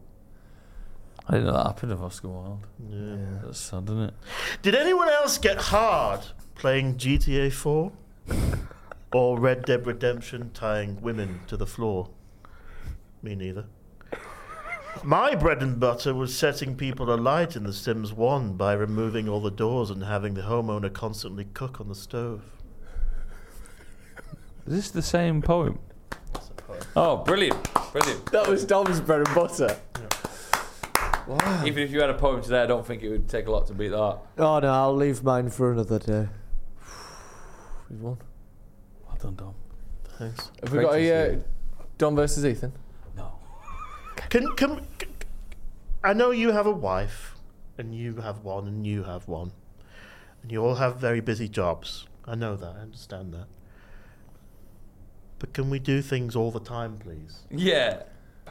I didn't know that happened of Oscar Wilde. Yeah. That's sad, isn't it? Did anyone else get hard playing GTA 4? Or Red Dead Redemption tying women to the floor? Me neither. My bread and butter was setting people alight in The Sims 1 by removing all the doors and having the homeowner constantly cook on the stove. Is this the same poem? Oh, brilliant. Brilliant. that was Dom's bread and butter. Wow. Even if you had a poem today, I don't think it would take a lot to beat that. Oh no, I'll leave mine for another day. We've won. Well done, Dom. Thanks. Have we Great got to a see Dom versus Ethan? No. Can I know you have a wife, and you have one, and you have one, and you all have very busy jobs. I know that. I understand that. But can we do things all the time, please? Yeah.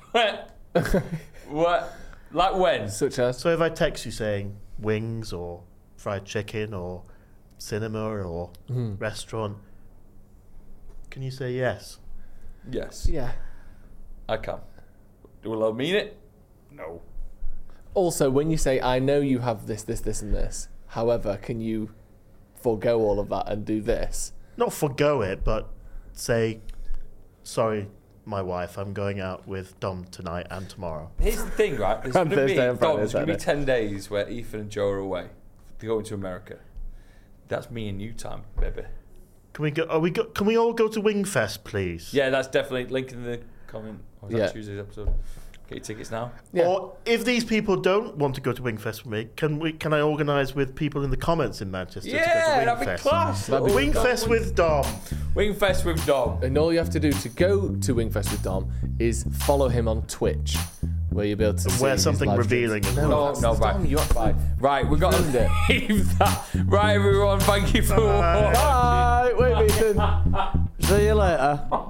What? Like when? Such as? So if I text you saying wings or fried chicken or cinema or restaurant, can you say yes? Yes. Yeah. I can. Will I mean it? No. Also, when you say, I know you have this, this, this, and this, however, can you forego all of that and do this? Not forgo it, but say, sorry, my wife, I'm going out with Dom tonight and tomorrow. Here's the thing, right? There's On going to be, Thursday and Friday, there's going to be Saturday. 10 days where Ethan and Joe are away. They're going to America. That's me and you time, baby. Can we go? Can we all go to Wingfest, please? Yeah, that's definitely link in the comment. Or is that Yeah. Tuesday's episode? Get your tickets now. Yeah. Or if these people don't want to go to Wingfest with me, can I organise with people in the comments in Manchester Yeah, to go to that'd be Wingfest? class. That'd be Wingfest with Dom. Wingfest with Dom. And all you have to do to go to Wingfest with Dom is follow him on Twitch, where you'll be able to see Wear his something live streams. revealing as No, well. that's No, right. Dom, you have to. Right, we've got Ruined it. to leave that. Right, everyone, thank you for watching. Bye. Wait, Ethan. See you later.